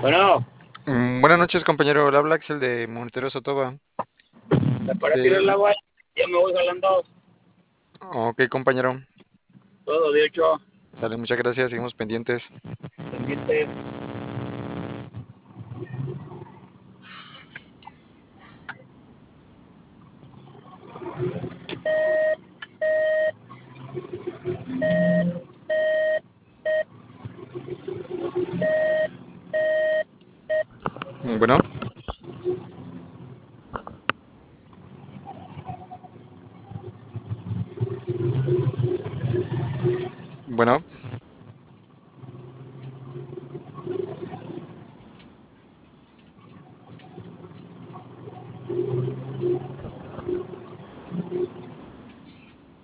Bueno, Buenas noches, compañero. Le habla Axel de Monteros Sotoba. me para tirar Este, el agua, ya me voy jalando ok, compañero. todo, de hecho, Sale, muchas gracias. Seguimos pendientes. pendiente. Bueno, bueno,